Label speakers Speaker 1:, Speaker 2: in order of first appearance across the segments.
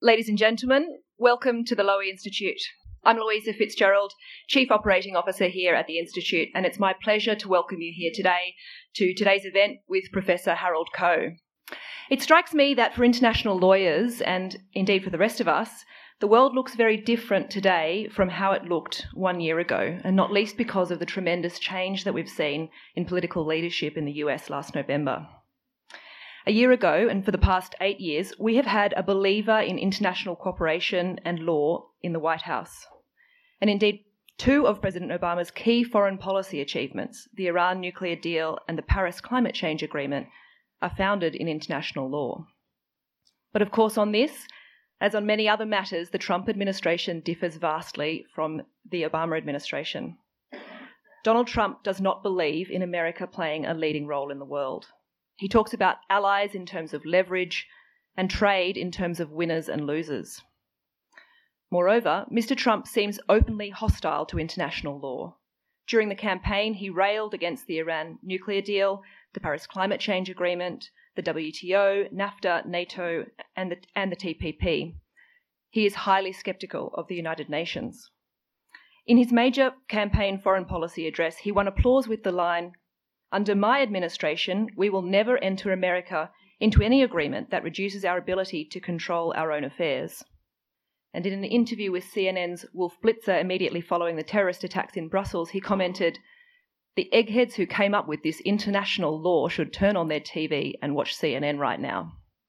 Speaker 1: Ladies and gentlemen, welcome to the Lowy Institute. I'm Louisa Fitzgerald, Chief Operating Officer here at the Institute, and it's my pleasure to welcome you here today to today's event with Professor Harold Koh. It strikes me that for international lawyers, and indeed for the rest of us, the world looks very different today from how it looked 1 year ago, and not least because of the tremendous change that we've seen in political leadership in the US last November. A year ago, and for the past 8 years, we have had a believer in international cooperation and law in the White House. And indeed, two of President Obama's key foreign policy achievements, the Iran nuclear deal and the Paris Climate Change Agreement, are founded in international law. But of course, on this, as on many other matters, the Trump administration differs vastly from the Obama administration. Donald Trump does not believe in America playing a leading role in the world. He talks about allies in terms of leverage and trade in terms of winners and losers. Moreover, Mr. Trump seems openly hostile to international law. During the campaign, he railed against the Iran nuclear deal, the Paris Climate Change Agreement, the WTO, NAFTA, NATO, and the TPP. He is highly sceptical of the United Nations. In his major campaign foreign policy address, he won applause with the line, "Under my administration, we will never enter America into any agreement that reduces our ability to control our own affairs." And in an interview with CNN's Wolf Blitzer immediately following the terrorist attacks in Brussels, he commented, "The eggheads who came up with this international law should turn on their TV and watch CNN right now."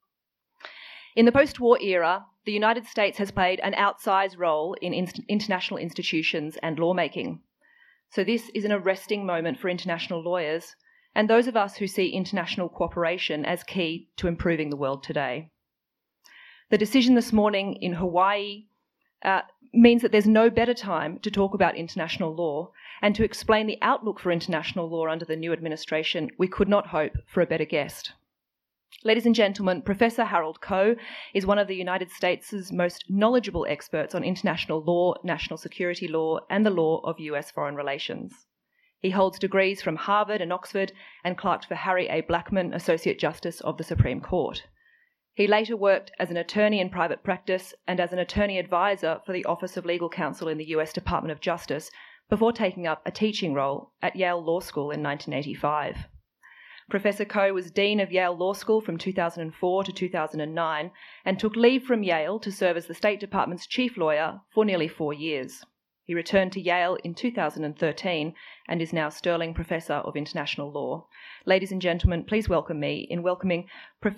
Speaker 1: In the post-war era, the United States has played an outsized role in international institutions and lawmaking. So this is an arresting moment for international lawyers and those of us who see international cooperation as key to improving the world today. The decision this morning in Hawaii means that there's no better time to talk about international law and to explain the outlook for international law under the new administration. We could not hope for a better guest. Ladies and gentlemen, Professor Harold Koh is one of the United States' most knowledgeable experts on international law, national security law, and the law of US foreign relations. He holds degrees from Harvard and Oxford and clerked for Harry A. Blackmun, Associate Justice of the Supreme Court. He later worked as an attorney in private practice and as an attorney advisor for the Office of Legal Counsel in the US Department of Justice before taking up a teaching role at Yale Law School in 1985. Professor Koh was Dean of Yale Law School from 2004 to 2009 and took leave from Yale to serve as the State Department's chief lawyer for nearly 4 years. He returned to Yale in 2013 and is now Sterling Professor of International Law. Ladies and gentlemen, please join me in welcoming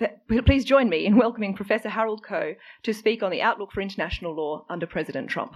Speaker 1: Professor Harold Koh to speak on the outlook for international law under President Trump.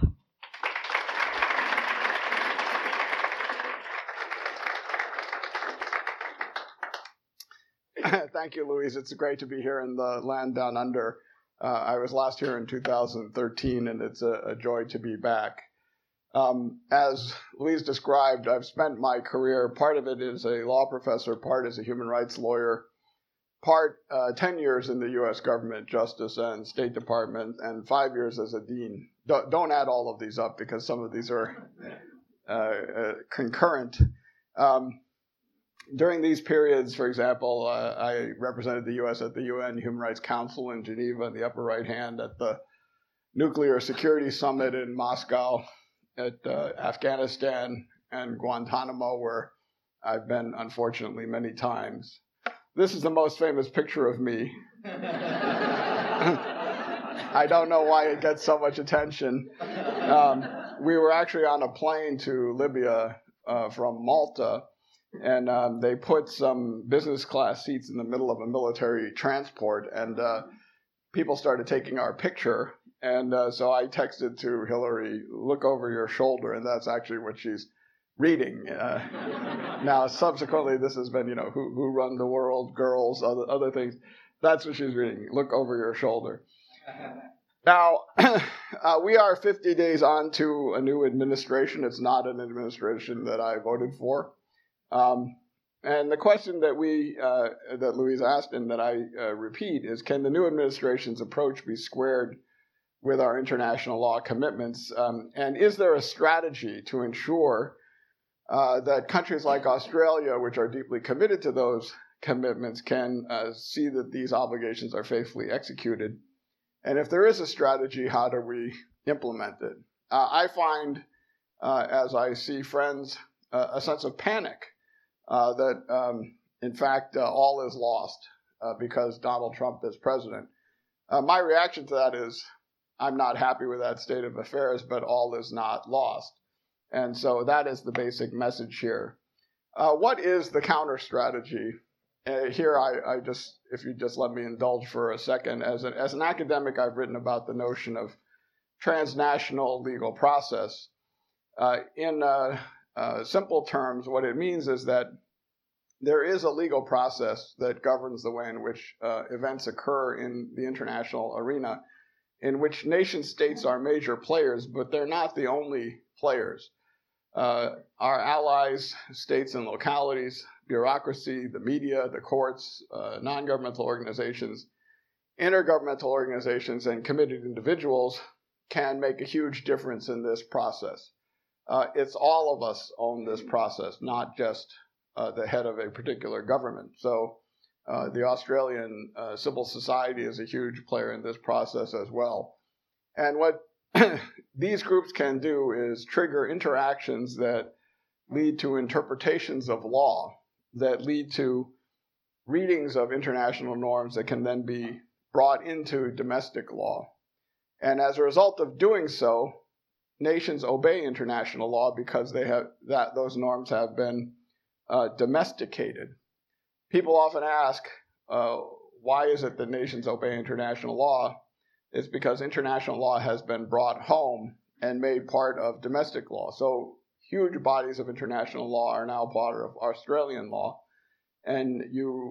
Speaker 2: Thank you, Louise. It's great to be here in the land down under. I was last here in 2013, and it's a joy to be back. As Louise described, I've spent my career, part of it as a law professor, part as a human rights lawyer, part 10 years in the U.S. government, Justice and State Department, and 5 years as a dean. Don't add all of these up because some of these are concurrent. During these periods, for example, I represented the U.S. at the UN Human Rights Council in Geneva in the upper right hand, at the Nuclear Security Summit in Moscow, at Afghanistan and Guantanamo, where I've been, unfortunately, many times. This is the most famous picture of me. I don't know why it gets so much attention. We were actually on a plane to Libya from Malta, and they put some business class seats in the middle of a military transport, and people started taking our picture. And so I texted to Hillary, "Look over your shoulder," and that's actually what she's reading. Now, subsequently, this has been, who run the world, girls, other things. That's what she's reading. Look over your shoulder. Now, we are 50 days on to a new administration. It's not an administration that I voted for. And the question that that Louise asked and that I repeat is, can the new administration's approach be squared with our international law commitments? And is there a strategy to ensure that countries like Australia, which are deeply committed to those commitments, can see that these obligations are faithfully executed? And if there is a strategy, how do we implement it? I find, as I see friends, a sense of panic that, in fact, all is lost because Donald Trump is president. My reaction to that is I'm not happy with that state of affairs, but all is not lost. And so that is the basic message here. What is the counter strategy? Here, I just, if you just let me indulge for a second, as an academic, I've written about the notion of transnational legal process. In simple terms, what it means is that there is a legal process that governs the way in which events occur in the international arena, in which nation states are major players, but they're not the only players. Our allies, states and localities, bureaucracy, the media, the courts, non-governmental organizations, intergovernmental organizations, and committed individuals can make a huge difference in this process. It's all of us own this process, not just the head of a particular government. So the Australian civil society is a huge player in this process as well. And what these groups can do is trigger interactions that lead to interpretations of law, that lead to readings of international norms that can then be brought into domestic law. And as a result of doing so, nations obey international law because those norms have been domesticated. People often ask, why is it that nations obey international law? It's because international law has been brought home and made part of domestic law. So huge bodies of international law are now part of Australian law, and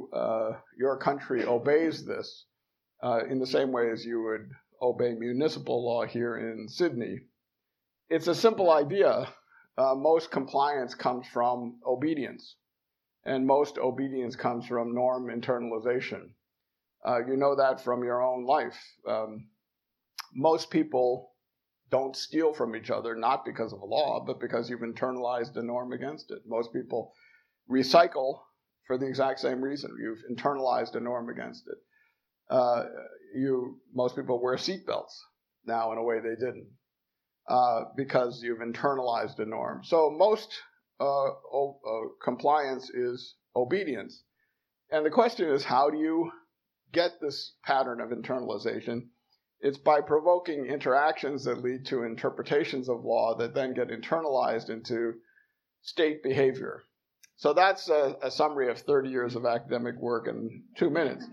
Speaker 2: your country obeys this in the same way as you would obey municipal law here in Sydney. It's a simple idea. Most compliance comes from obedience, and most obedience comes from norm internalization. You know that from your own life. Most people don't steal from each other, not because of a law, but because you've internalized a norm against it. Most people recycle for the exact same reason. You've internalized a norm against it. Most people wear seatbelts now in a way they didn't because you've internalized a norm. So most compliance is obedience. And the question is, how do you get this pattern of internalization? It's by provoking interactions that lead to interpretations of law that then get internalized into state behavior. So that's a summary of 30 years of academic work in 2 minutes.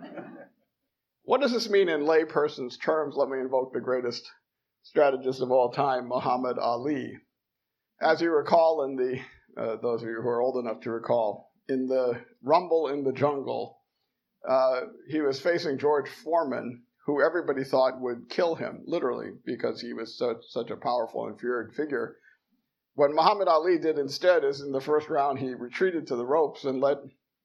Speaker 2: What does this mean in layperson's terms? Let me invoke the greatest strategist of all time, Muhammad Ali. As you recall, in those of you who are old enough to recall, in the Rumble in the Jungle, he was facing George Foreman, who everybody thought would kill him, literally, because he was such a powerful and feared figure. What Muhammad Ali did instead is, in the first round, he retreated to the ropes and let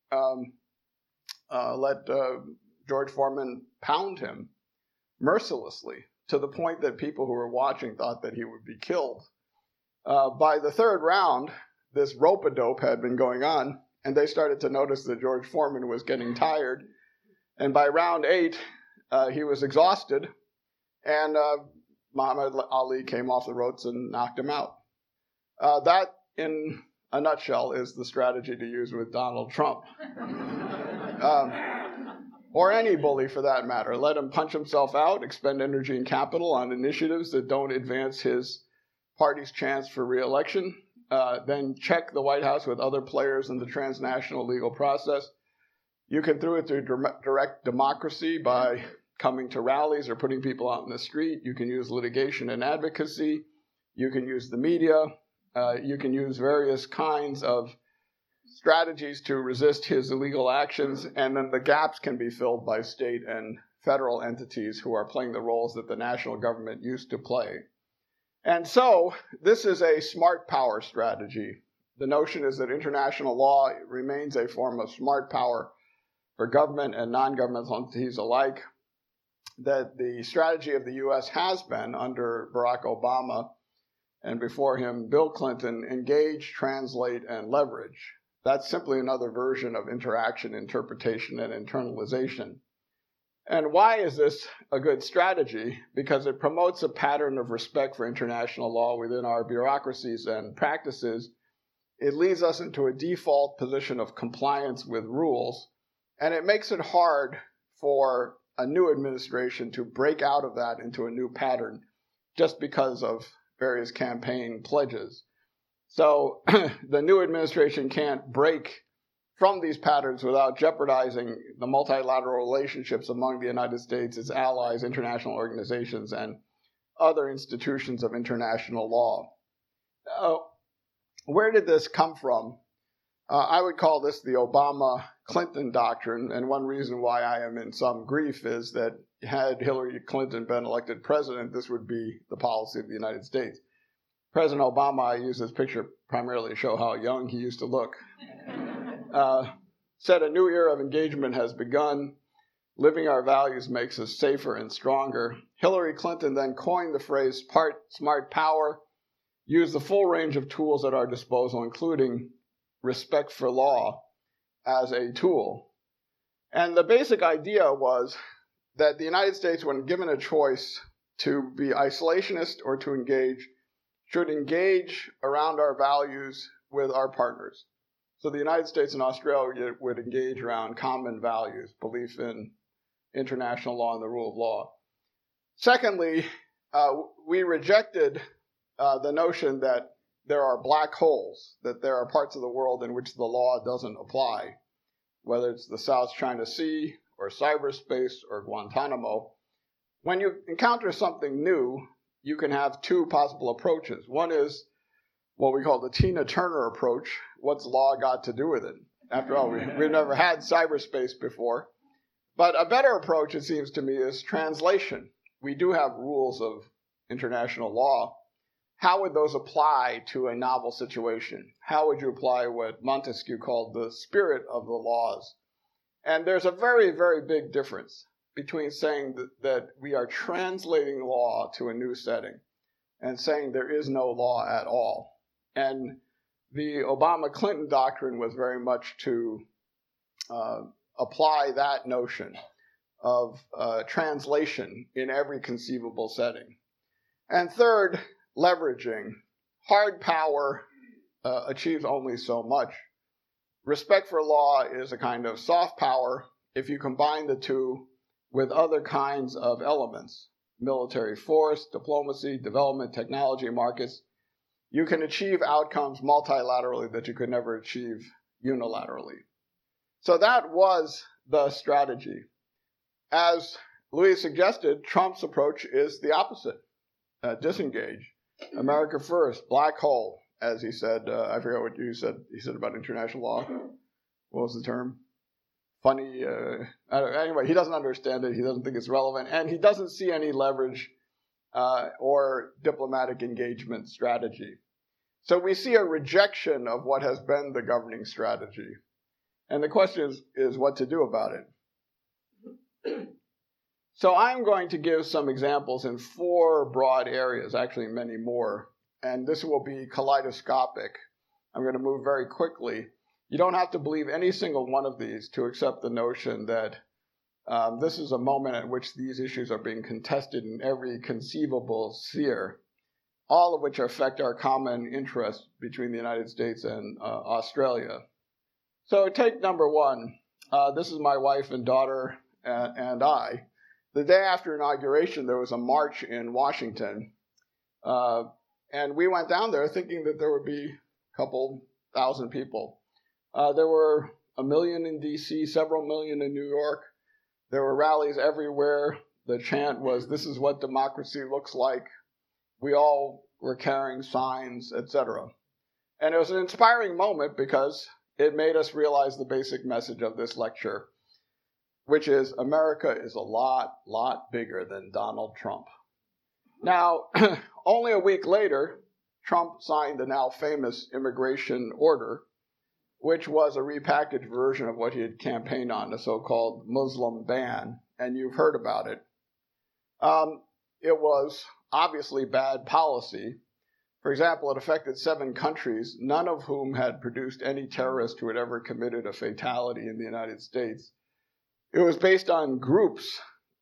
Speaker 2: George Foreman pound him mercilessly, to the point that people who were watching thought that he would be killed. By the third round, this rope-a-dope had been going on, and they started to notice that George Foreman was getting tired. And by round 8, he was exhausted, and Muhammad Ali came off the ropes and knocked him out. That, in a nutshell, is the strategy to use with Donald Trump. Or any bully, for that matter. Let him punch himself out, expend energy and capital on initiatives that don't advance his party's chance for re-election, then check the White House with other players in the transnational legal process. You can do it through direct democracy by coming to rallies or putting people out in the street. You can use litigation and advocacy. You can use the media. You can use various kinds of strategies to resist his illegal actions, and then the gaps can be filled by state and federal entities who are playing the roles that the national government used to play. And so this is a smart power strategy. The notion is that international law remains a form of smart power for government and non-governmental entities alike, that the strategy of the U.S. has been, under Barack Obama and before him Bill Clinton, engage, translate, and leverage. That's simply another version of interaction, interpretation, and internalization. And why is this a good strategy? Because it promotes a pattern of respect for international law within our bureaucracies and practices. It leads us into a default position of compliance with rules, and it makes it hard for a new administration to break out of that into a new pattern just because of various campaign pledges. So the new administration can't break from these patterns without jeopardizing the multilateral relationships among the United States, its allies, international organizations, and other institutions of international law. Where did this come from? I would call this the Obama-Clinton doctrine, and one reason why I am in some grief is that had Hillary Clinton been elected president, this would be the policy of the United States. President Obama, I use this picture primarily to show how young he used to look, said a new era of engagement has begun. Living our values makes us safer and stronger. Hillary Clinton then coined the phrase smart power, used the full range of tools at our disposal, including respect for law as a tool. And the basic idea was that the United States, when given a choice to be isolationist or to engage, should engage around our values with our partners. So the United States and Australia would engage around common values, belief in international law and the rule of law. Secondly, we rejected the notion that there are black holes, that there are parts of the world in which the law doesn't apply, whether it's the South China Sea or cyberspace or Guantanamo. When you encounter something new, you can have two possible approaches. One is what we call the Tina Turner approach. What's law got to do with it? After all, we've never had cyberspace before. But a better approach, it seems to me, is translation. We do have rules of international law. How would those apply to a novel situation? How would you apply what Montesquieu called the spirit of the laws? And there's a very, very big difference between saying that we are translating law to a new setting and saying there is no law at all. And the Obama-Clinton doctrine was very much to apply that notion of translation in every conceivable setting. And third, leveraging. Hard power achieves only so much. Respect for law is a kind of soft power if you combine the two with other kinds of elements, military force, diplomacy, development, technology, markets. You can achieve outcomes multilaterally that you could never achieve unilaterally. So that was the strategy. As Louise suggested, Trump's approach is the opposite. Disengage. America first. Black hole, as he said. I forget what you said. He said about international law. What was the term? Funny. Anyway, he doesn't understand it. He doesn't think it's relevant. And he doesn't see any leverage or diplomatic engagement strategy. So we see a rejection of what has been the governing strategy. And the question is what to do about it. So I'm going to give some examples in 4 broad areas, actually many more, and this will be kaleidoscopic. I'm going to move very quickly. You don't have to believe any single one of these to accept the notion that this is a moment at which these issues are being contested in every conceivable sphere, all of which affect our common interest between the United States and Australia. So take number 1. This is my wife and daughter and I. The day after inauguration, there was a march in Washington, and we went down there thinking that there would be a couple thousand people. There were 1 million in D.C., several million in New York. There were rallies everywhere. The chant was, "This is what democracy looks like." We all were carrying signs, etc. And it was an inspiring moment because it made us realize the basic message of this lecture, which is America is a lot bigger than Donald Trump. Now, only a week later, Trump signed the now famous immigration order, which was a repackaged version of what he had campaigned on, the so-called Muslim ban, and you've heard about it. It was obviously bad policy. For example, it affected 7 countries, none of whom had produced any terrorist who had ever committed a fatality in the United States. It was based on groups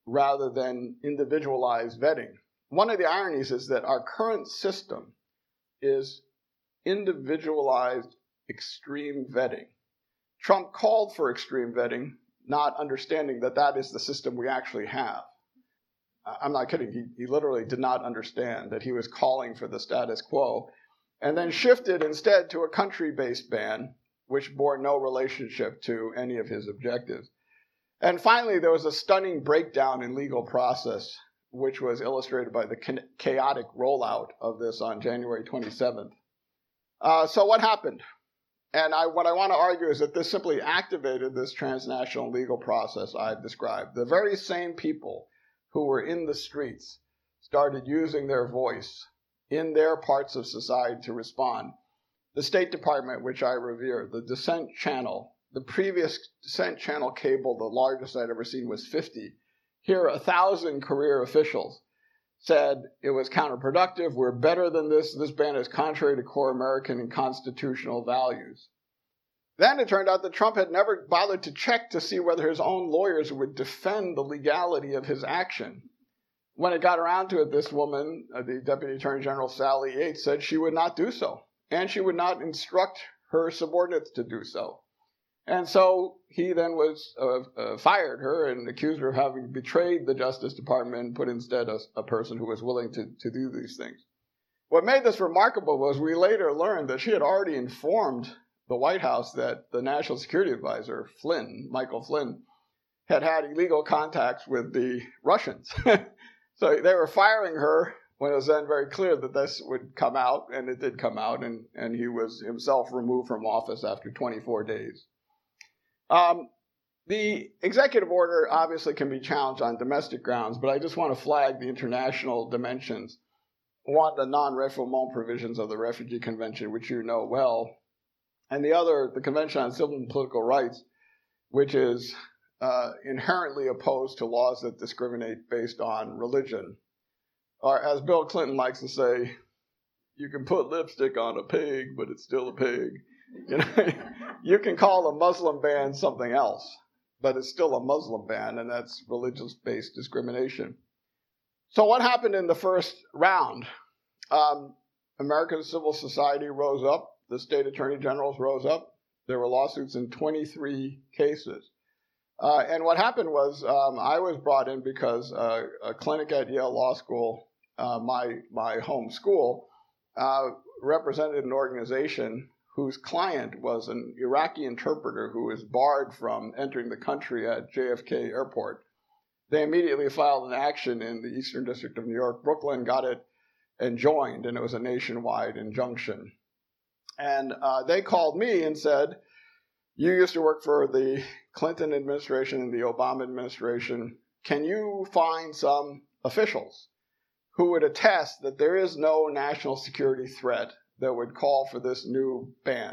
Speaker 2: rather than individualized vetting. One of the ironies is that our current system is individualized extreme vetting. Trump called for extreme vetting, not understanding that that is the system we actually have. I'm not kidding. He literally did not understand that he was calling for the status quo, and then shifted instead to a country-based ban, which bore no relationship to any of his objectives. And finally, there was a stunning breakdown in legal process, which was illustrated by the chaotic rollout of this on January 27th. So what happened? And what I want to argue is that this simply activated this transnational legal process I've described. The very same people who were in the streets started using their voice in their parts of society to respond. The State Department, which I revere, the Dissent Channel, the previous Dissent Channel cable, the largest I'd ever seen, was 50. Here, 1,000 career officials said it was counterproductive, we're better than this ban is contrary to core American and constitutional values. Then it turned out that Trump had never bothered to check to see whether his own lawyers would defend the legality of his action. When it got around to it, this woman, the Deputy Attorney General Sally Yates, said she would not do so, and she would not instruct her subordinates to do so. And so he then fired her and accused her of having betrayed the Justice Department and put instead a person who was willing to do these things. What made this remarkable was we later learned that she had already informed the White House that the National Security Advisor, Michael Flynn, had had illegal contacts with the Russians. So they were firing her when it was then very clear that this would come out, and it did come out, and he was himself removed from office after 24 days. The executive order obviously can be challenged on domestic grounds, but I just want to flag the international dimensions. One, the non-refoulement provisions of the Refugee Convention, which you know well, and the other, the Convention on Civil and Political Rights, which is inherently opposed to laws that discriminate based on religion. Or as Bill Clinton likes to say, you can put lipstick on a pig, but it's still a pig. You know, you can call a Muslim ban something else, but it's still a Muslim ban, and that's religious-based discrimination. So what happened in the first round? American civil society rose up. The state attorney generals rose up. There were lawsuits in 23 cases. And what happened was I was brought in because a clinic at Yale Law School, my home school, represented an organization whose client was an Iraqi interpreter who was barred from entering the country at JFK Airport. They immediately filed an action in the Eastern District of New York. Brooklyn got it enjoined, and it was a nationwide injunction. And they called me and said, you used to work for the Clinton administration and the Obama administration. Can you find some officials who would attest that there is no national security threat that would call for this new ban?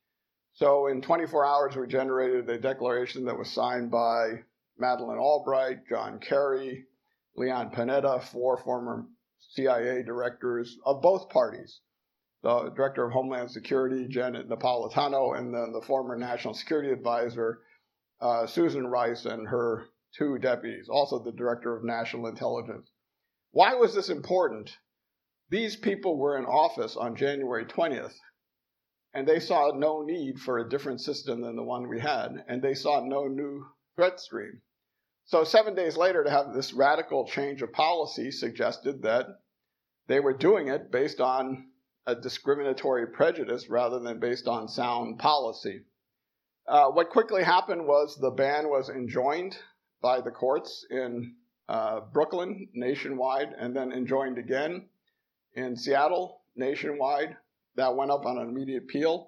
Speaker 2: So in 24 hours, we generated a declaration that was signed by Madeleine Albright, John Kerry, Leon Panetta, 4 former CIA directors of both parties, the Director of Homeland Security, Janet Napolitano, and then the former National Security Advisor, Susan Rice, and her 2 deputies, also the Director of National Intelligence. Why was this important? These people were in office on January 20th, and they saw no need for a different system than the one we had, and they saw no new threat stream. So 7 days later, to have this radical change of policy suggested that they were doing it based on a discriminatory prejudice rather than based on sound policy. What quickly happened was the ban was enjoined by the courts in Brooklyn nationwide, and then enjoined again in Seattle nationwide. That went up on an immediate appeal.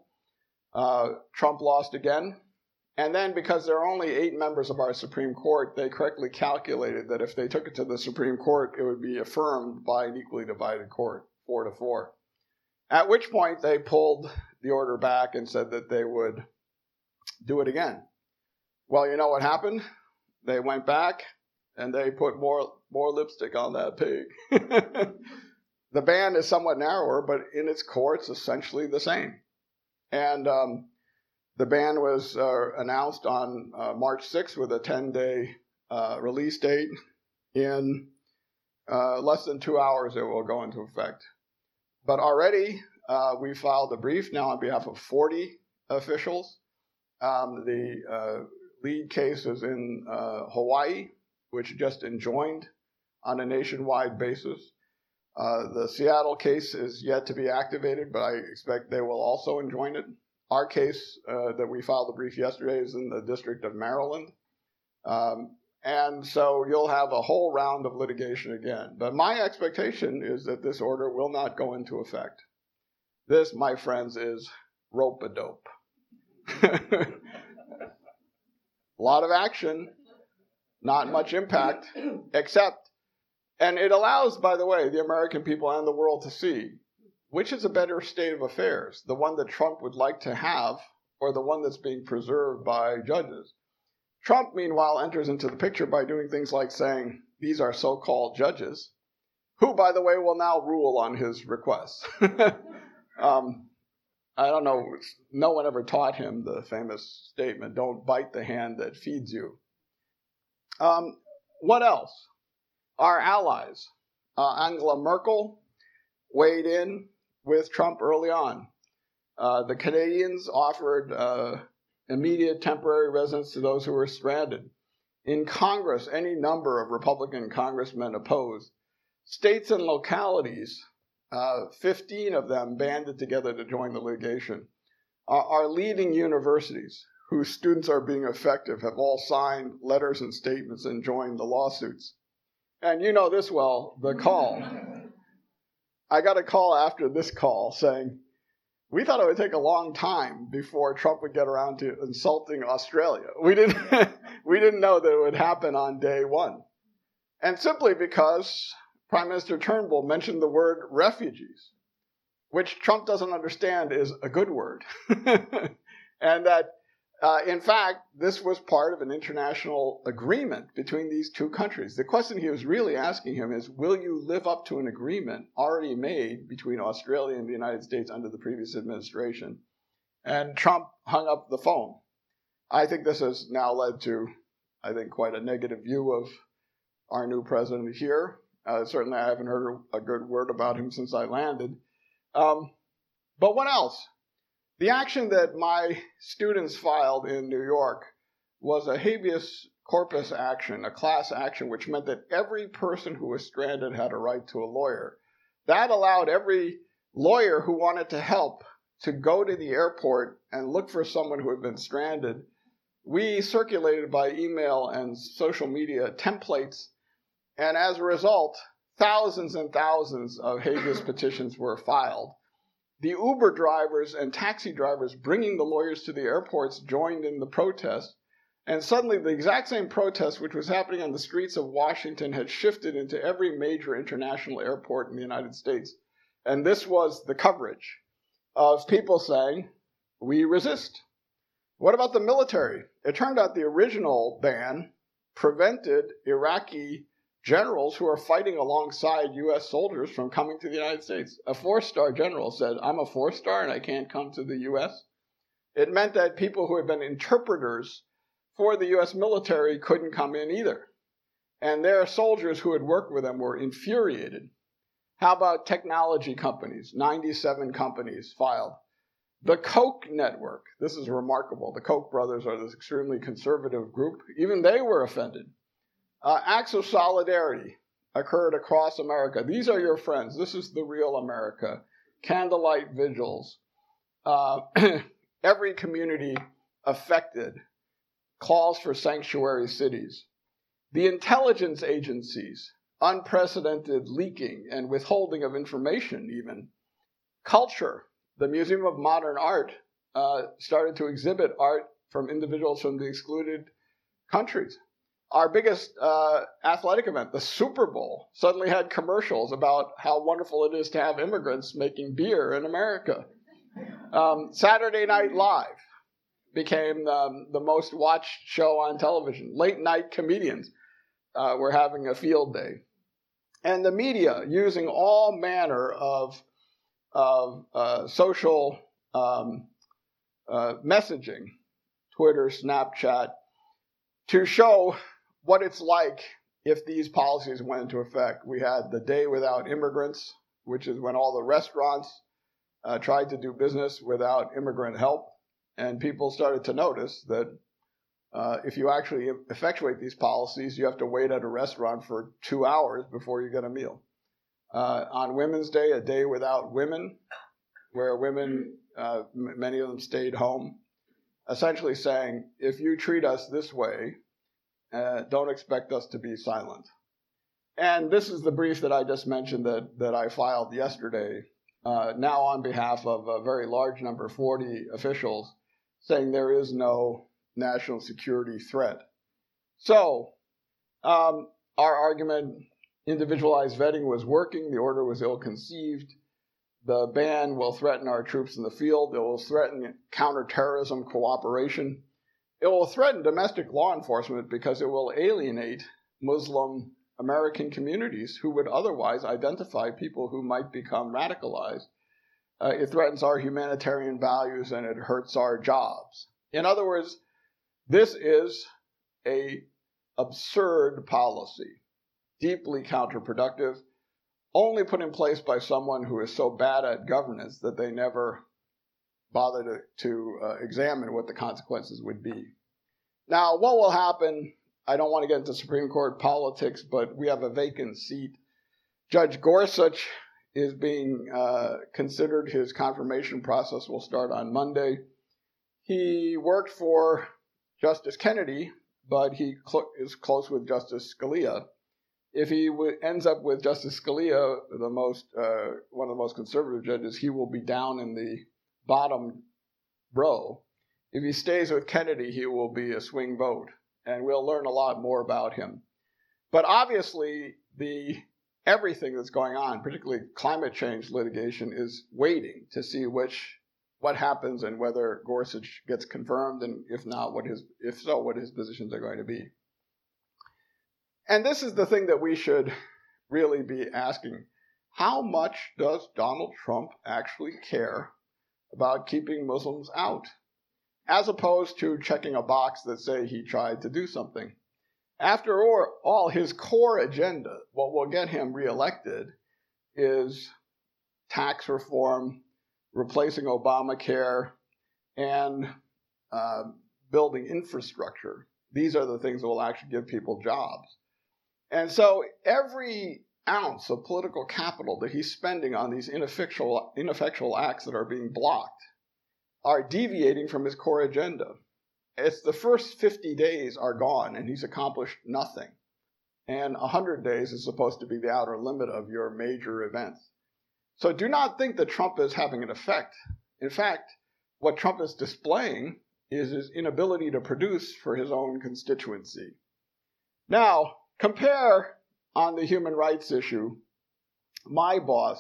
Speaker 2: Trump lost again. And then because there are only 8 members of our Supreme Court, they correctly calculated that if they took it to the Supreme Court, it would be affirmed by an equally divided court, 4-4. At which point they pulled the order back and said that they would do it again. Well, you know what happened? They went back and they put more lipstick on that pig. The ban is somewhat narrower, but in its core, it's essentially the same. And the ban was announced on March 6th with a 10-day release date. In less than 2 hours, it will go into effect. But already, we filed a brief now on behalf of 40 officials. The lead case is in Hawaii, which just enjoined on a nationwide basis. The Seattle case is yet to be activated, but I expect they will also enjoin it. Our case that we filed a brief yesterday is in the District of Maryland. And so you'll have a whole round of litigation again. But my expectation is that this order will not go into effect. This, my friends, is rope-a-dope. A lot of action, not much impact, except, and it allows, by the way, the American people and the world to see which is a better state of affairs, the one that Trump would like to have or the one that's being preserved by judges. Trump, meanwhile, enters into the picture by doing things like saying, these are so-called judges, who, by the way, will now rule on his requests. I don't know, no one ever taught him the famous statement, don't bite the hand that feeds you. What else? Our allies. Angela Merkel weighed in with Trump early on. The Canadians offered immediate temporary residence to those who were stranded. In Congress, any number of Republican congressmen opposed. States and localities, 15 of them banded together to join the litigation. Our leading universities, whose students are being effective, have all signed letters and statements and joined the lawsuits. And you know this well, the call. I got a call after this call saying, we thought it would take a long time before Trump would get around to insulting Australia. We didn't know that it would happen on day one. And simply because Prime Minister Turnbull mentioned the word refugees, which Trump doesn't understand is a good word. And that, in fact, this was part of an international agreement between these two countries. The question he was really asking him is, will you live up to an agreement already made between Australia and the United States under the previous administration? And Trump hung up the phone. I think this has now led to, I think, quite a negative view of our new president here. Certainly I haven't heard a good word about him since I landed. But what else? The action that my students filed in New York was a habeas corpus action, a class action, which meant that every person who was stranded had a right to a lawyer. That allowed every lawyer who wanted to help to go to the airport and look for someone who had been stranded. We circulated by email and social media templates, and as a result, thousands and thousands of habeas petitions were filed. The Uber drivers and taxi drivers bringing the lawyers to the airports joined in the protest, and suddenly the exact same protest which was happening on the streets of Washington had shifted into every major international airport in the United States. And this was the coverage of people saying, we resist. What about the military? It turned out the original ban prevented Iraqi generals who are fighting alongside U.S. soldiers from coming to the United States. A 4-star general said, I'm a 4-star and I can't come to the U.S. It meant that people who had been interpreters for the U.S. military couldn't come in either. And their soldiers who had worked with them were infuriated. How about technology companies? 97 companies filed. The Koch network, this is remarkable. The Koch brothers are this extremely conservative group. Even they were offended. Acts of solidarity occurred across America. These are your friends. This is the real America. Candlelight vigils. Every community affected. Calls for sanctuary cities. The intelligence agencies. Unprecedented leaking and withholding of information even. Culture. The Museum of Modern Art started to exhibit art from individuals from the excluded countries. Our biggest athletic event, the Super Bowl, suddenly had commercials about how wonderful it is to have immigrants making beer in America. Saturday Night Live became the most watched show on television. Late night comedians were having a field day. And the media using all manner of social messaging, Twitter, Snapchat, to show what it's like if these policies went into effect. We had the Day Without Immigrants, which is when all the restaurants tried to do business without immigrant help, and people started to notice that if you actually effectuate these policies, you have to wait at a restaurant for 2 hours before you get a meal. On Women's Day, a day without women, where women, many of them stayed home, essentially saying, if you treat us this way, don't expect us to be silent. And this is the brief that I just mentioned that I filed yesterday, now on behalf of a very large number, 40 officials, saying there is no national security threat. So, our argument, individualized vetting was working, the order was ill-conceived, the ban will threaten our troops in the field, it will threaten counterterrorism cooperation, it will threaten domestic law enforcement because it will alienate Muslim American communities who would otherwise identify people who might become radicalized. It threatens our humanitarian values and it hurts our jobs. In other words, this is an absurd policy, deeply counterproductive, only put in place by someone who is so bad at governance that they never bother to examine what the consequences would be. Now, what will happen? I don't want to get into Supreme Court politics, but we have a vacant seat. Judge Gorsuch is being considered. His confirmation process will start on Monday. He worked for Justice Kennedy, but he is close with Justice Scalia. If he ends up with Justice Scalia, one of the most conservative judges, he will be down in the bottom row. If he stays with Kennedy, he will be a swing vote, and we'll learn a lot more about him. But obviously, everything that's going on, particularly climate change litigation, is waiting to see what happens and whether Gorsuch gets confirmed, and if not, what his positions are going to be. And this is the thing that we should really be asking. How much does Donald Trump actually care about keeping Muslims out, as opposed to checking a box that say he tried to do something? After all, his core agenda, what will get him reelected, is tax reform, replacing Obamacare, and building infrastructure. These are the things that will actually give people jobs. And so every ounce of political capital that he's spending on these ineffectual acts that are being blocked are deviating from his core agenda. It's the first 50 days are gone, and he's accomplished nothing. And 100 days is supposed to be the outer limit of your major events. So do not think that Trump is having an effect. In fact, what Trump is displaying is his inability to produce for his own constituency. Now, compare on the human rights issue, my boss,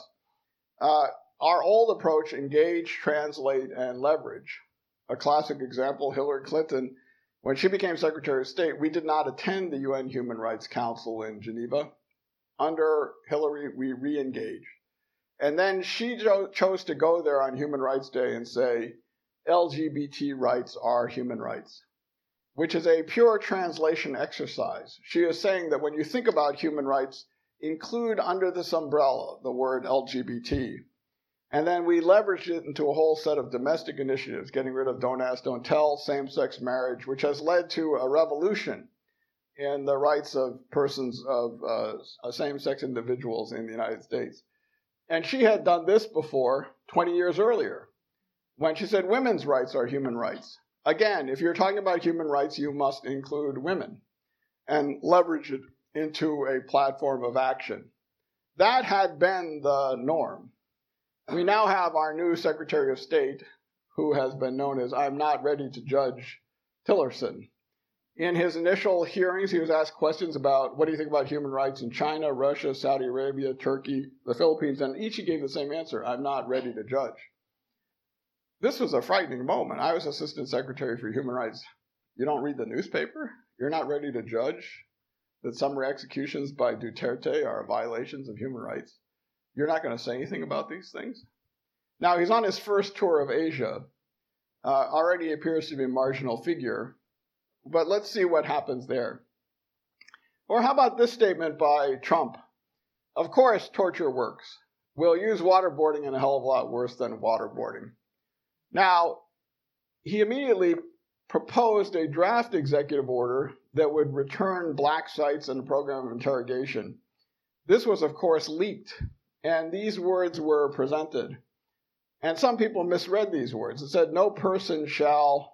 Speaker 2: our old approach, engage, translate, and leverage. A classic example, Hillary Clinton, when she became Secretary of State, we did not attend the UN Human Rights Council in Geneva. Under Hillary, we re-engaged. And then she chose to go there on Human Rights Day and say, LGBT rights are human rights, which is a pure translation exercise. She is saying that when you think about human rights, include under this umbrella the word LGBT. And then we leveraged it into a whole set of domestic initiatives, getting rid of Don't Ask, Don't Tell, same-sex marriage, which has led to a revolution in the rights of persons of same-sex individuals in the United States. And she had done this before 20 years earlier, when she said women's rights are human rights. Again, if you're talking about human rights, you must include women and leverage it into a platform of action. That had been the norm. We now have our new Secretary of State, who has been known as I'm not ready to judge Tillerson. In his initial hearings, he was asked questions about what do you think about human rights in China, Russia, Saudi Arabia, Turkey, the Philippines, and each he gave the same answer, I'm not ready to judge. This was a frightening moment. I was Assistant Secretary for Human Rights. You don't read the newspaper? You're not ready to judge that summary executions by Duterte are violations of human rights? You're not going to say anything about these things? Now, he's on his first tour of Asia. Already appears to be a marginal figure. But let's see what happens there. Or how about this statement by Trump? Of course, torture works. We'll use waterboarding and a hell of a lot worse than waterboarding. Now, he immediately proposed a draft executive order that would return black sites and a program of interrogation. This was, of course, leaked, and these words were presented. And some people misread these words. It said, no person shall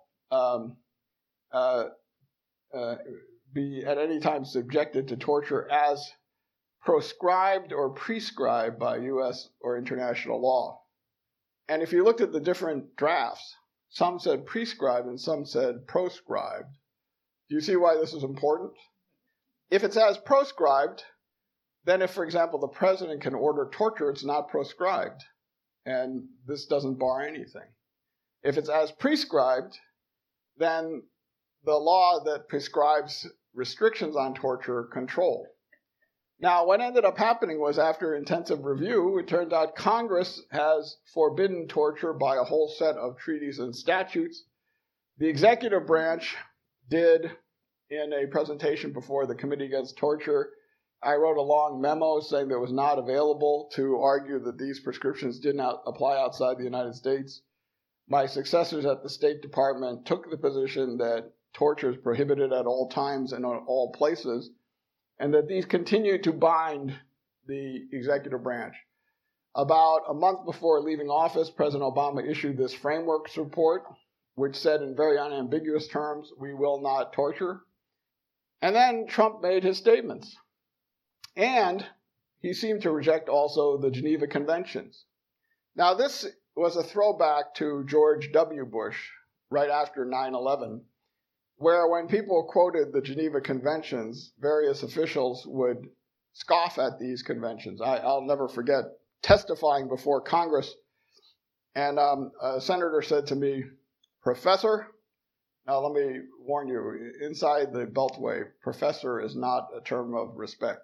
Speaker 2: be at any time subjected to torture as proscribed or prescribed by U.S. or international law. And if you looked at the different drafts, some said prescribed and some said proscribed. Do you see why this is important? If it's as proscribed, then if, for example, the president can order torture, it's not proscribed. And this doesn't bar anything. If it's as prescribed, then the law that prescribes restrictions on torture control. Now, what ended up happening was after intensive review, it turned out Congress has forbidden torture by a whole set of treaties and statutes. The executive branch did in a presentation before the Committee Against Torture. I wrote a long memo saying that it was not available to argue that these prescriptions did not apply outside the United States. My successors at the State Department took the position that torture is prohibited at all times and in all places, and that these continue to bind the executive branch. About a month before leaving office, President Obama issued this frameworks report, which said in very unambiguous terms, we will not torture. And then Trump made his statements. And he seemed to reject also the Geneva Conventions. Now, this was a throwback to George W. Bush right after 9/11, where when people quoted the Geneva Conventions, various officials would scoff at these conventions. I'll never forget testifying before Congress, and a senator said to me, Professor, now let me warn you, inside the Beltway, professor is not a term of respect.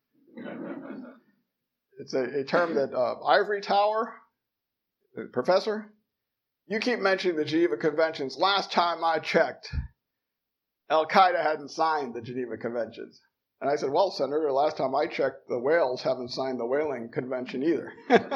Speaker 2: It's a term that, ivory tower, professor, you keep mentioning the Geneva Conventions. Last time I checked, Al-Qaeda hadn't signed the Geneva Conventions. And I said, well, Senator, last time I checked, the whales haven't signed the whaling convention either.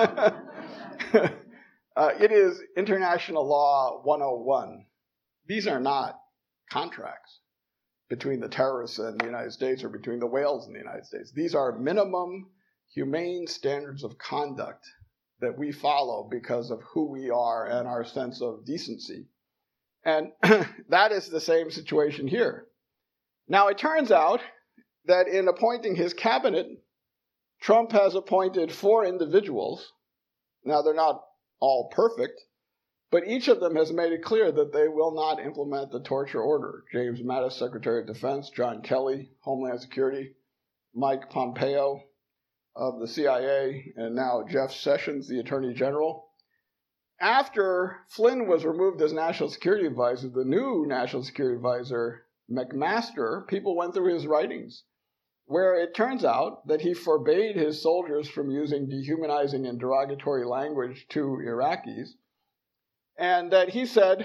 Speaker 2: It is International Law 101. These are not contracts between the terrorists and the United States or between the whales and the United States. These are minimum humane standards of conduct that we follow because of who we are and our sense of decency. And that is the same situation here. Now, it turns out that in appointing his cabinet, Trump has appointed 4 individuals. Now, they're not all perfect, but each of them has made it clear that they will not implement the torture order. James Mattis, Secretary of Defense, John Kelly, Homeland Security, Mike Pompeo of the CIA, and now Jeff Sessions, the Attorney General. After Flynn was removed as National Security Advisor, the new National Security Advisor, McMaster, people went through his writings, where it turns out that he forbade his soldiers from using dehumanizing and derogatory language to Iraqis, and that he said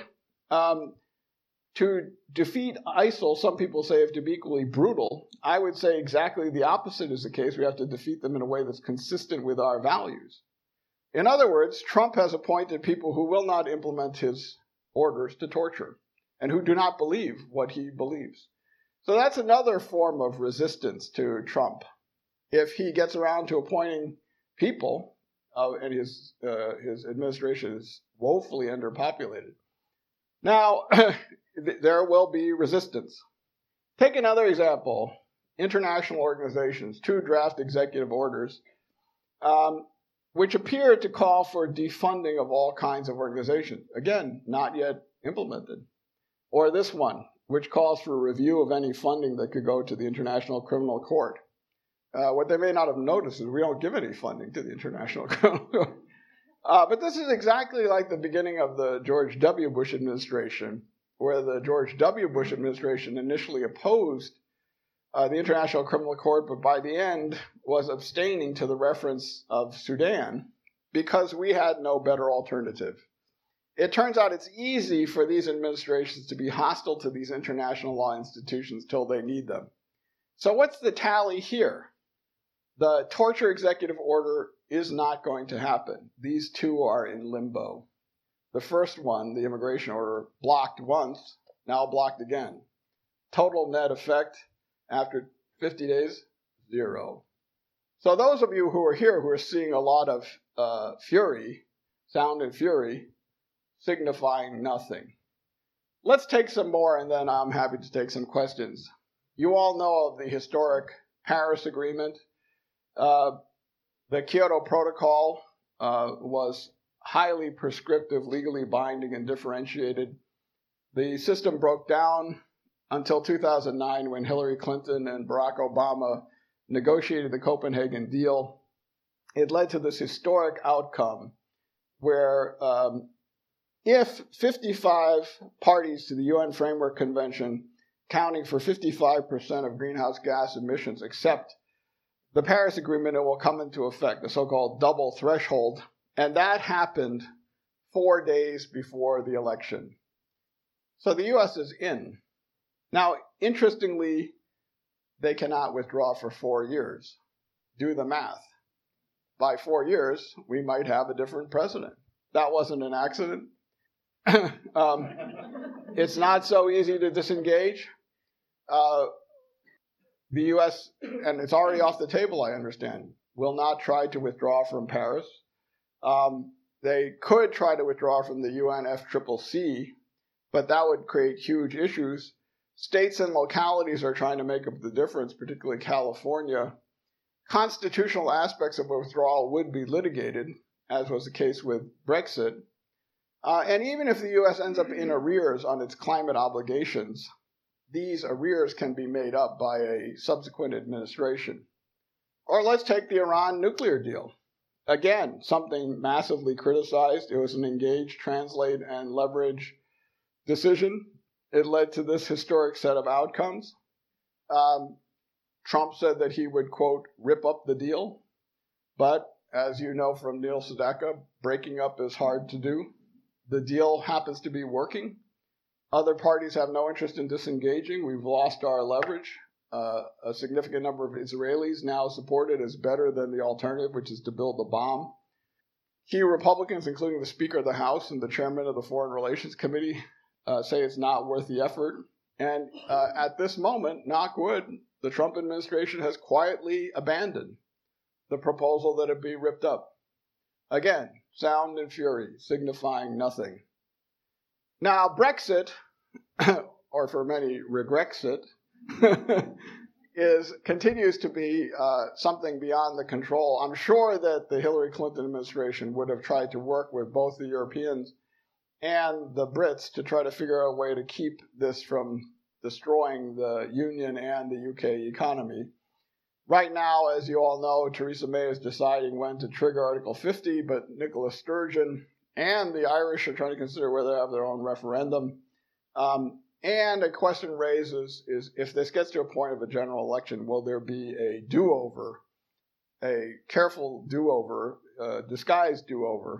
Speaker 2: to defeat ISIL, some people say if to be equally brutal, I would say exactly the opposite is the case. We have to defeat them in a way that's consistent with our values. In other words, Trump has appointed people who will not implement his orders to torture and who do not believe what he believes. So that's another form of resistance to Trump. If he gets around to appointing people, and his administration is woefully underpopulated, now there will be resistance. Take another example, international organizations, 2 draft executive orders, which appear to call for defunding of all kinds of organizations. Again, not yet implemented. Or this one, which calls for a review of any funding that could go to the International Criminal Court. What they may not have noticed is we don't give any funding to the International Criminal Court. But this is exactly like the beginning of the George W. Bush administration, where the George W. Bush administration initially opposed the International Criminal Court, but by the end was abstaining to the reference of Sudan because we had no better alternative. It turns out it's easy for these administrations to be hostile to these international law institutions till they need them. So what's the tally here? The torture executive order is not going to happen. These two are in limbo. The first one, the immigration order, blocked once, now blocked again. Total net effect after 50 days, 0. So those of you who are here who are seeing a lot of fury, sound and fury, signifying nothing. Let's take some more, and then I'm happy to take some questions. You all know of the historic Paris Agreement. The Kyoto Protocol was highly prescriptive, legally binding, and differentiated. The system broke down until 2009 when Hillary Clinton and Barack Obama negotiated the Copenhagen deal. It led to this historic outcome where if 55 parties to the UN Framework Convention, counting for 55% of greenhouse gas emissions, accept the Paris Agreement, it will come into effect, the so-called double threshold. And that happened 4 days before the election. So the U.S. is in. Now, interestingly, they cannot withdraw for 4 years. Do the math. By 4 years, we might have a different president. That wasn't an accident. It's not so easy to disengage. The U.S., and it's already off the table, I understand, will not try to withdraw from Paris. They could try to withdraw from the UNFCCC, but that would create huge issues. States and localities are trying to make up the difference, particularly California. Constitutional aspects of withdrawal would be litigated, as was the case with Brexit. And even if the U.S. ends up in arrears on its climate obligations, these arrears can be made up by a subsequent administration. Or let's take the Iran nuclear deal. Again, something massively criticized. It was an engage, translate, and leverage decision. It led to this historic set of outcomes. Trump said that he would, quote, rip up the deal. But as you know from Neil Sedaka, breaking up is hard to do. The deal happens to be working. Other parties have no interest in disengaging. We've lost our leverage. A significant number of Israelis now support it as better than the alternative, which is to build the bomb. Key Republicans, including the Speaker of the House and the Chairman of the Foreign Relations Committee, say it's not worth the effort. And at this moment, knock wood, the Trump administration has quietly abandoned the proposal that it be ripped up. Again, sound and fury, signifying nothing. Now, Brexit, or for many, Regrexit, continues to be something beyond the control. I'm sure that the Hillary Clinton administration would have tried to work with both the Europeans and the Brits to try to figure out a way to keep this from destroying the Union and the UK economy. Right now, as you all know, Theresa May is deciding when to trigger Article 50, but Nicola Sturgeon and the Irish are trying to consider whether they have their own referendum. And a question raises is, if this gets to a point of a general election, will there be a do-over, a careful do-over, disguised do-over?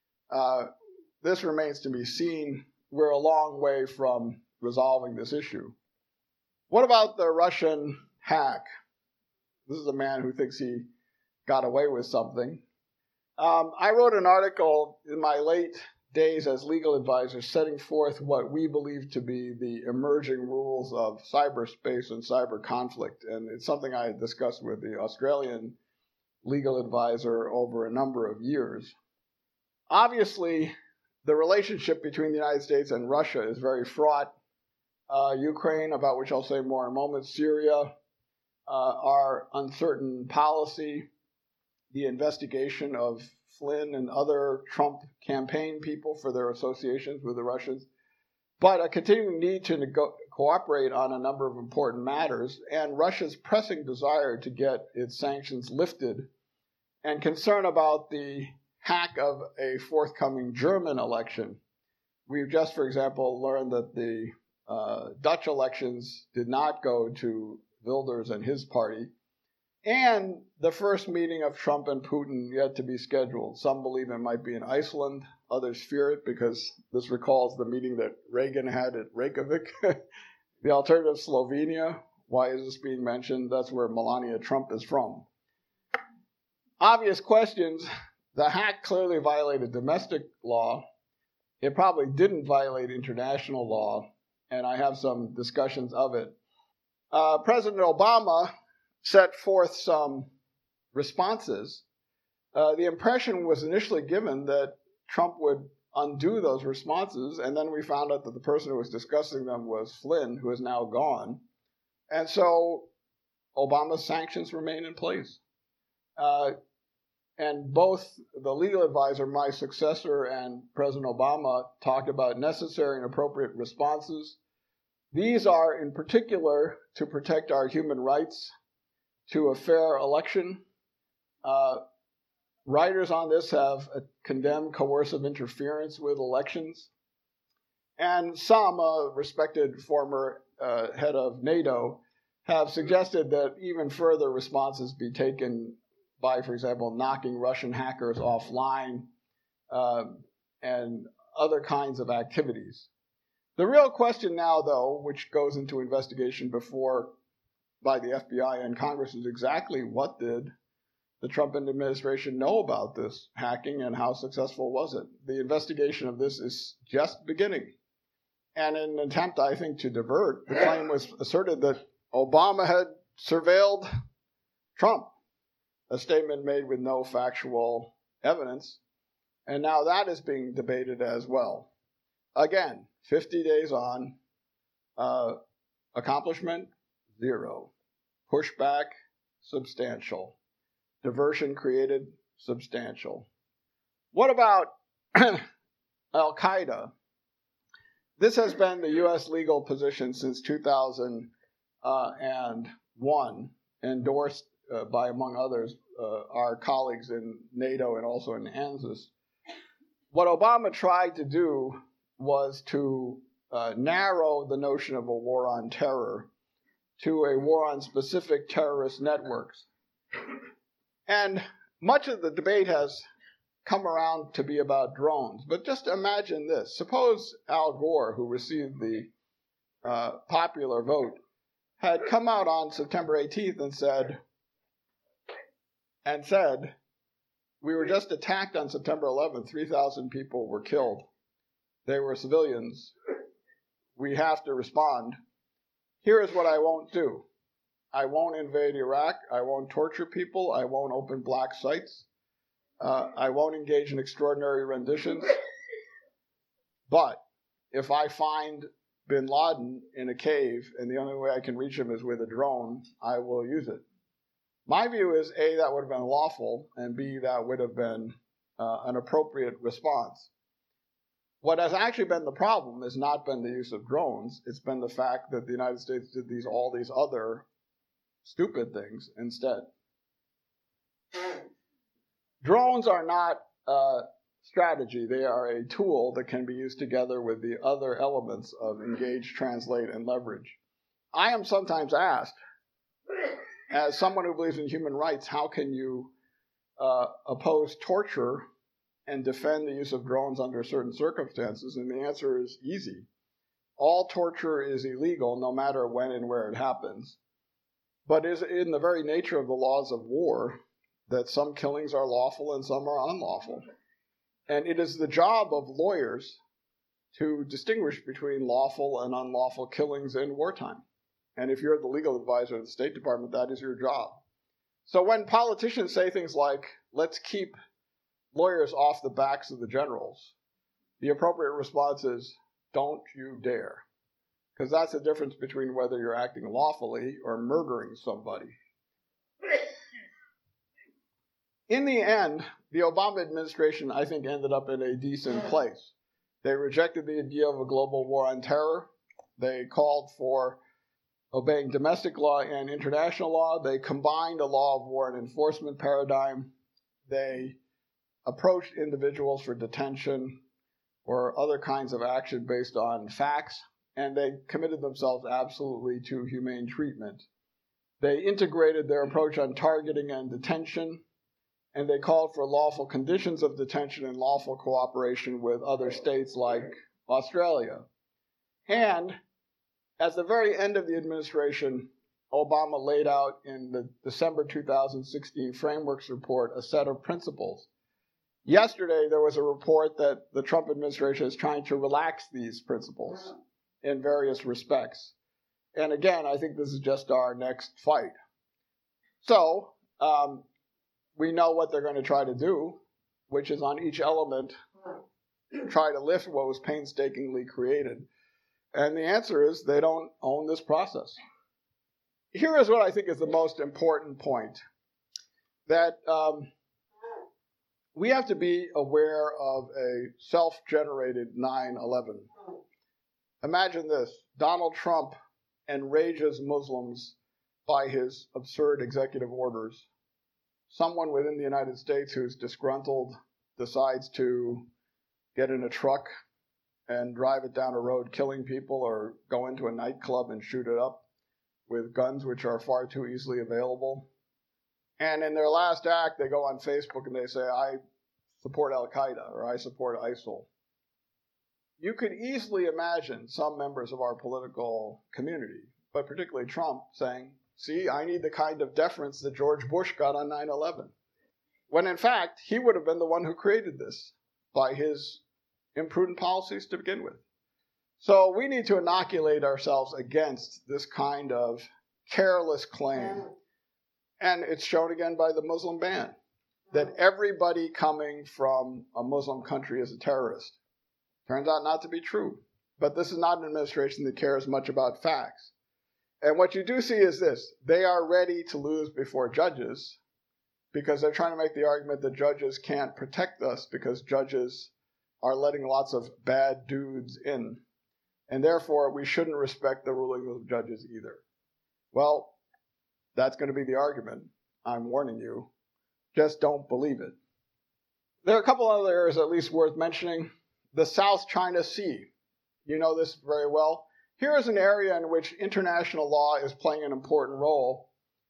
Speaker 2: This remains to be seen. We're a long way from resolving this issue. What about the Russian hack? This is a man who thinks he got away with something. I wrote an article in my late days as legal advisor setting forth what we believe to be the emerging rules of cyberspace and cyber conflict. And it's something I had discussed with the Australian legal advisor over a number of years. Obviously, the relationship between the United States and Russia is very fraught. Ukraine, about which I'll say more in a moment, Syria, our uncertain policy, the investigation of Flynn and other Trump campaign people for their associations with the Russians, but a continuing need to cooperate on a number of important matters, and Russia's pressing desire to get its sanctions lifted, and concern about the hack of a forthcoming German election. We've just, for example, learned that the Dutch elections did not go to Wilders and his party, and the first meeting of Trump and Putin yet to be scheduled. Some believe it might be in Iceland. Others fear it because this recalls the meeting that Reagan had at Reykjavik. The alternative, Slovenia, Why is this being mentioned? That's where Melania Trump is from. Obvious questions. The hack clearly violated domestic law. It probably didn't violate international law, and I have some discussions of it. President Obama set forth some responses. The impression was initially given that Trump would undo those responses, and then we found out that the person who was discussing them was Flynn, who is now gone. And so Obama's sanctions remain in place. And both the legal advisor, my successor, and President Obama talked about necessary and appropriate responses. These are, in particular, to protect our human rights to a fair election. Writers on this have condemned coercive interference with elections. And some, respected former head of NATO, have suggested that even further responses be taken by, for example, knocking Russian hackers offline and other kinds of activities. The real question now, though, which goes into investigation by the FBI and Congress, is exactly what did the Trump administration know about this hacking and how successful was it? The investigation of this is just beginning. And in an attempt, I think, to divert, the claim was asserted that Obama had surveilled Trump, a statement made with no factual evidence. And now that is being debated as well. Again, 50 days on, accomplishment, 0. Pushback, substantial. Diversion created, substantial. What about Al-Qaeda? This has been the U.S. legal position since 2001, endorsed by, among others, our colleagues in NATO and also in ANZUS. What Obama tried to do was to narrow the notion of a war on terror to a war on specific terrorist networks. And much of the debate has come around to be about drones. But just imagine this. Suppose Al Gore, who received the popular vote, had come out on September 18th and said, we were just attacked on September 11th. 3,000 people were killed. They were civilians. We have to respond. Here is what I won't do. I won't invade Iraq. I won't torture people. I won't open black sites. I won't engage in extraordinary renditions. But if I find bin Laden in a cave and the only way I can reach him is with a drone, I will use it. My view is, A, that would have been lawful, and B, that would have been an appropriate response. What has actually been the problem has not been the use of drones. It's been the fact that the United States did all these other stupid things instead. Drones are not strategy. They are a tool that can be used together with the other elements of engage, translate, and leverage. I am sometimes asked, as someone who believes in human rights, how can you oppose torture and defend the use of drones under certain circumstances? And the answer is easy. All torture is illegal, no matter when and where it happens. But is in the very nature of the laws of war that some killings are lawful and some are unlawful. And it is the job of lawyers to distinguish between lawful and unlawful killings in wartime. And if you're the legal advisor of the State Department, that is your job. So when politicians say things like, let's keep lawyers off the backs of the generals, the appropriate response is, don't you dare. Because that's the difference between whether you're acting lawfully or murdering somebody. In the end, the Obama administration, I think, ended up in a decent place. They rejected the idea of a global war on terror. They called for obeying domestic law and international law. They combined a law of war and enforcement paradigm. They approached individuals for detention or other kinds of action based on facts, and they committed themselves absolutely to humane treatment. They integrated their approach on targeting and detention, and they called for lawful conditions of detention and lawful cooperation with other states like Australia. And at the very end of the administration, Obama laid out in the December 2016 Frameworks Report a set of principles. Yesterday, there was a report that the Trump administration is trying to relax these principles in various respects. And again, I think this is just our next fight. So, we know what they're going to try to do, which is on each element, try to lift what was painstakingly created. And the answer is they don't own this process. Here is what I think is the most important point, that we have to be aware of a self-generated 9/11. Imagine this: Donald Trump enrages Muslims by his absurd executive orders. Someone within the United States who's disgruntled decides to get in a truck and drive it down a road killing people, or go into a nightclub and shoot it up with guns which are far too easily available. And in their last act, they go on Facebook and they say, I support Al-Qaeda, or I support ISIL. You could easily imagine some members of our political community, but particularly Trump, saying, see, I need the kind of deference that George Bush got on 9/11. When in fact, he would have been the one who created this by his imprudent policies to begin with. So we need to inoculate ourselves against this kind of careless claim. And it's shown again by the Muslim ban, that everybody coming from a Muslim country is a terrorist. Turns out not to be true. But this is not an administration that cares much about facts. And what you do see is this: they are ready to lose before judges because they're trying to make the argument that judges can't protect us because judges are letting lots of bad dudes in. And therefore, we shouldn't respect the rulings of judges either. Well, that's going to be the argument. I'm warning you. Just don't believe it. There are a couple other areas at least worth mentioning. The South China Sea. You know this very well. Here is an area in which international law is playing an important role.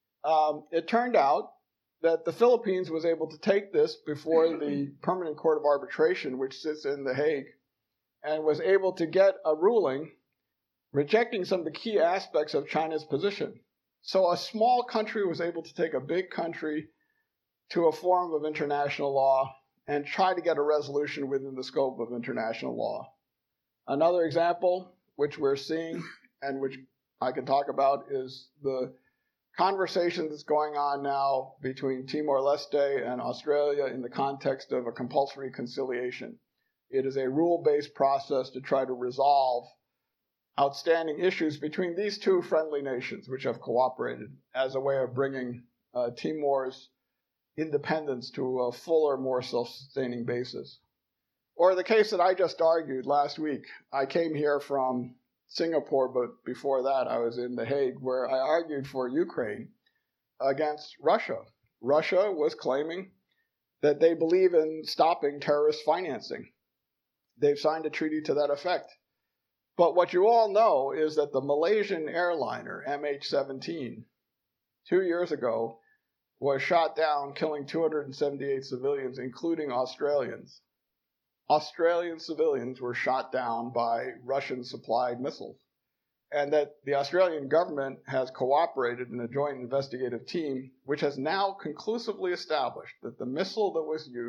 Speaker 2: It turned out that the Philippines was able to take this before the Permanent Court of Arbitration, which sits in The Hague, and was able to get a ruling rejecting some of the key aspects of China's position. So a small country was able to take a big country to a form of international law and try to get a resolution within the scope of international law. Another example, which we're seeing and which I can talk about, is the conversation that's going on now between Timor-Leste and Australia in the context of a compulsory conciliation. It is a rule-based process to try to resolve outstanding issues between these two friendly nations, which have cooperated, as a way of bringing Timor's independence to a fuller, more self-sustaining basis. Or the case that I just argued last week. I came here from Singapore, but before that I was in The Hague, where I argued for Ukraine against Russia. Russia was claiming that they believe in stopping terrorist financing. They've signed a treaty to that effect. But what you all know is that the Malaysian airliner MH17, 2 years ago, was shot down, killing 278 civilians, including Australians. Australian civilians were shot down by Russian-supplied missiles. And that the Australian government has cooperated in a joint investigative team, which has now conclusively established that the missile that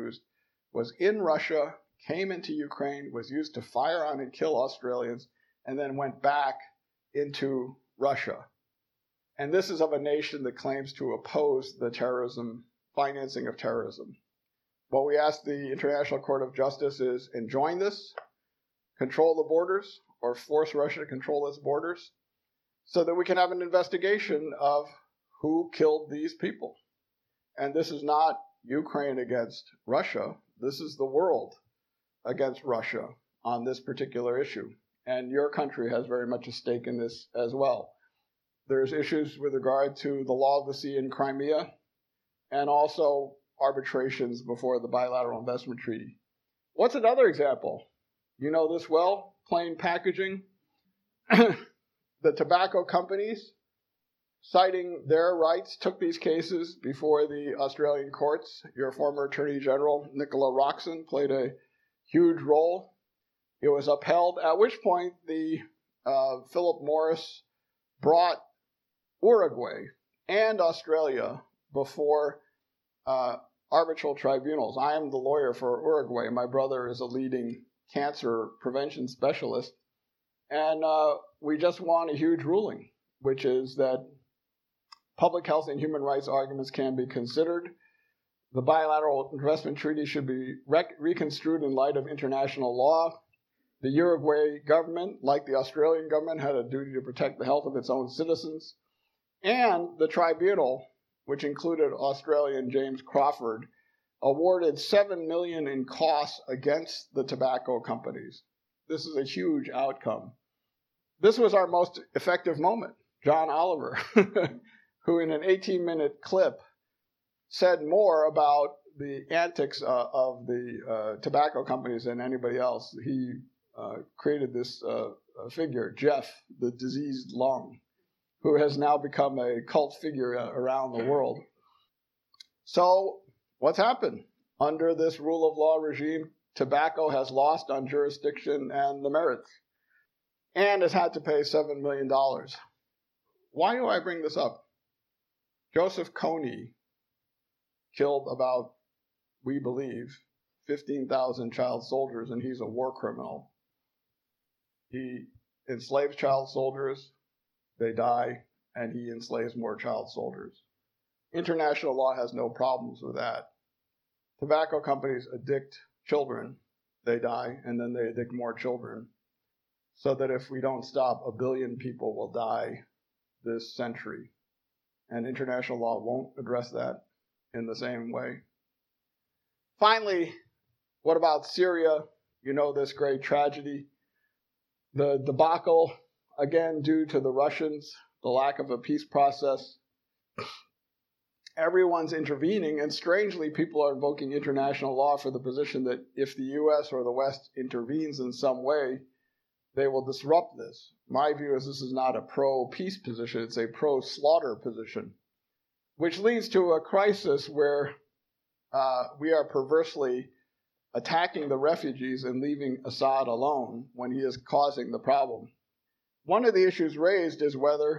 Speaker 2: was in Russia, came into Ukraine, was used to fire on and kill Australians, and then went back into Russia. And this is of a nation that claims to oppose the financing of terrorism. What we ask the International Court of Justice is enjoin this, control the borders, or force Russia to control its borders, so that we can have an investigation of who killed these people. And this is not Ukraine against Russia. This is the world against Russia on this particular issue. And your country has very much a stake in this as well. There's issues with regard to the law of the sea in Crimea, and also arbitrations before the Bilateral Investment Treaty. What's another example? You know this well, plain packaging. The tobacco companies, citing their rights, took these cases before the Australian courts. Your former Attorney General, Nicola Roxon, played a huge role. It was upheld, at which point the Philip Morris brought Uruguay and Australia before arbitral tribunals. I am the lawyer for Uruguay. My brother is a leading cancer prevention specialist. And we just won a huge ruling, which is that public health and human rights arguments can be considered. The bilateral investment treaty should be reconstrued in light of international law. The Uruguay government, like the Australian government, had a duty to protect the health of its own citizens. And the tribunal, which included Australian James Crawford, awarded $7 million in costs against the tobacco companies. This is a huge outcome. This was our most effective moment. John Oliver, who in an 18-minute clip said more about the antics of the tobacco companies than anybody else. He created this figure, Jeff, the diseased lung, who has now become a cult figure around the world. So what's happened? Under this rule of law regime, tobacco has lost on jurisdiction and the merits, and has had to pay $7 million. Why do I bring this up? Joseph Kony killed about, we believe, 15,000 child soldiers, and he's a war criminal. He enslaves child soldiers, they die, and he enslaves more child soldiers. International law has no problems with that. Tobacco companies addict children, they die, and then they addict more children. So that if we don't stop, 1 billion people will die this century. And international law won't address that in the same way. Finally, what about Syria? You know this great tragedy. The debacle, again, due to the Russians, the lack of a peace process. Everyone's intervening, and strangely, people are invoking international law for the position that if the U.S. or the West intervenes in some way, they will disrupt this. My view is this is not a pro-peace position, it's a pro-slaughter position, which leads to a crisis where we are perversely attacking the refugees and leaving Assad alone when he is causing the problem. One of the issues raised is whether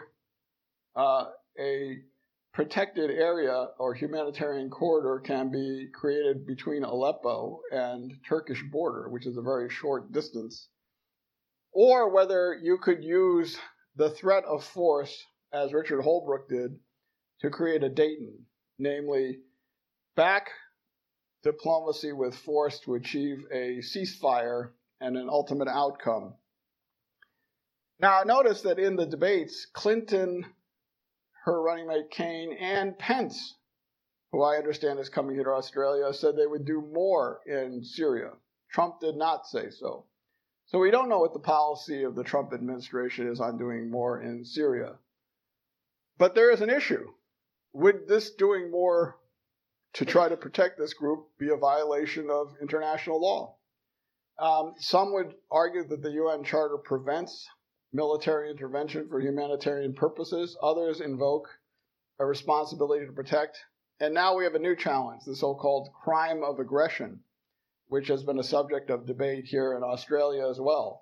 Speaker 2: a protected area or humanitarian corridor can be created between Aleppo and Turkish border, which is a very short distance, or whether you could use the threat of force, as Richard Holbrooke did, to create a Dayton, namely back diplomacy with force to achieve a ceasefire and an ultimate outcome. Now, notice that in the debates, Clinton, her running mate Kaine, and Pence, who I understand is coming here to Australia, said they would do more in Syria. Trump did not say so. So we don't know what the policy of the Trump administration is on doing more in Syria. But there is an issue. Would this doing more to try to protect this group be a violation of international law? Some would argue that the UN Charter prevents military intervention for humanitarian purposes. Others invoke a responsibility to protect. And now we have a new challenge, the so-called crime of aggression, which has been a subject of debate here in Australia as well.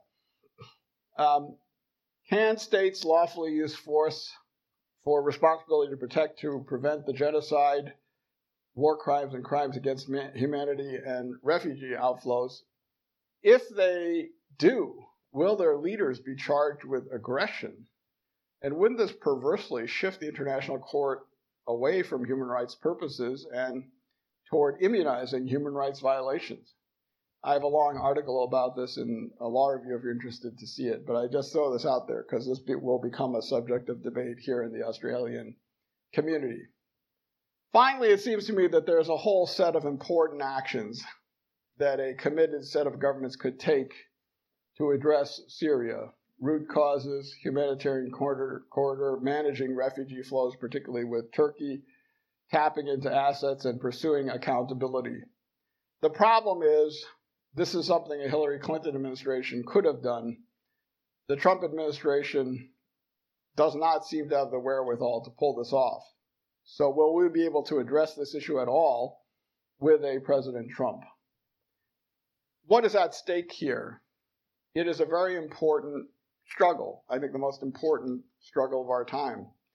Speaker 2: Can states lawfully use force for responsibility to protect to prevent the genocide, war crimes, and crimes against humanity and refugee outflows? If they do, will their leaders be charged with aggression? And wouldn't this perversely shift the international court away from human rights purposes and toward immunizing human rights violations? I have a long article about this in a law review if you're interested to see it, but I just throw this out there because this will become a subject of debate here in the Australian community. Finally, it seems to me that there's a whole set of important actions that a committed set of governments could take to address Syria. Root causes, humanitarian corridor, managing refugee flows, particularly with Turkey, tapping into assets, and pursuing accountability. The problem is, this is something a Hillary Clinton administration could have done. The Trump administration does not seem to have the wherewithal to pull this off. So will we be able to address this issue at all with a President Trump? What is at stake here? It is a very important struggle. I think the most important struggle of our time.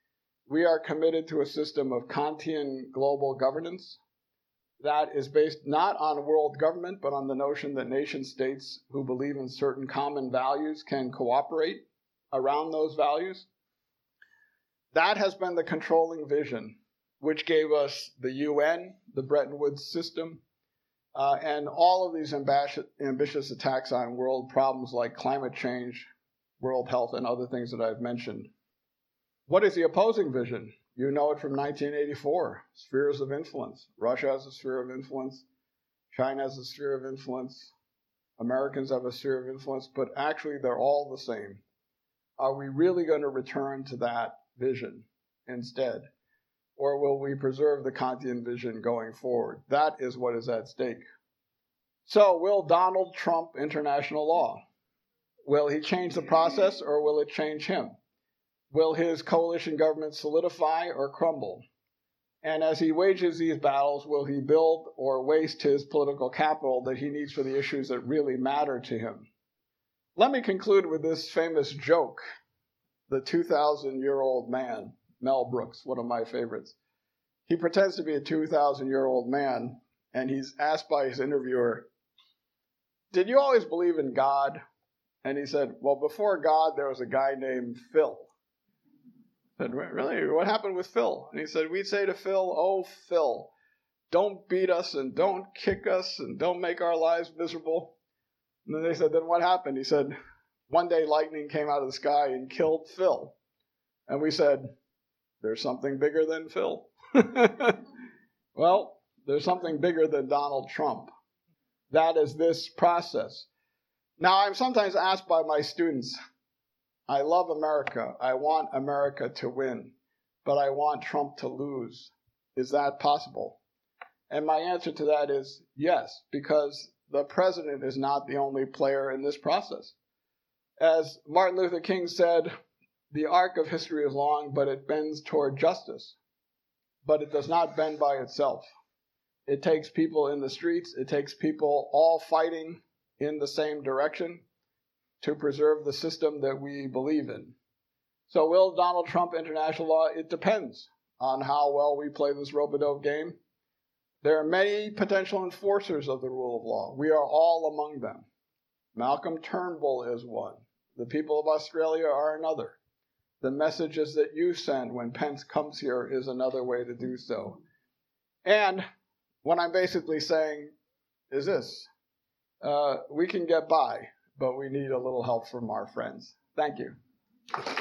Speaker 2: We are committed to a system of Kantian global governance that is based not on world government, but on the notion that nation states who believe in certain common values can cooperate around those values. That has been the controlling vision, which gave us the UN, the Bretton Woods system, and all of these ambitious attacks on world problems like climate change, world health, and other things that I've mentioned. What is the opposing vision? You know it from 1984, spheres of influence. Russia has a sphere of influence. China has a sphere of influence. Americans have a sphere of influence, but actually they're all the same. Are we really going to return to that vision instead? Or will we preserve the Kantian vision going forward? That is what is at stake. So will Donald Trump international law? Will he change the process or will it change him? Will his coalition government solidify or crumble? And as he wages these battles, will he build or waste his political capital that he needs for the issues that really matter to him? Let me conclude with this famous joke. The 2,000-year-old man, Mel Brooks, one of my favorites. He pretends to be a 2,000-year-old man, and he's asked by his interviewer, "Did you always believe in God?" And he said, "Well, before God, there was a guy named Phil." I said, "Really? What happened with Phil?" And he said, "We'd say to Phil, 'Oh, Phil, don't beat us and don't kick us and don't make our lives miserable.'" And then they said, "Then what happened?" He said, "One day lightning came out of the sky and killed Phil." And we said, "There's something bigger than Phil." Well, there's something bigger than Donald Trump. That is this process. Now, I'm sometimes asked by my students, I love America. I want America to win, but I want Trump to lose. Is that possible? And my answer to that is yes, because the president is not the only player in this process. As Martin Luther King said, the arc of history is long, but it bends toward justice. But it does not bend by itself. It takes people in the streets. It takes people all fighting in the same direction to preserve the system that we believe in. So will Donald Trump international law? It depends on how well we play this rope-a-dope game. There are many potential enforcers of the rule of law. We are all among them. Malcolm Turnbull is one. The people of Australia are another. The messages that you send when Pence comes here is another way to do so. And what I'm basically saying is this. We can get by, but we need a little help from our friends. Thank you.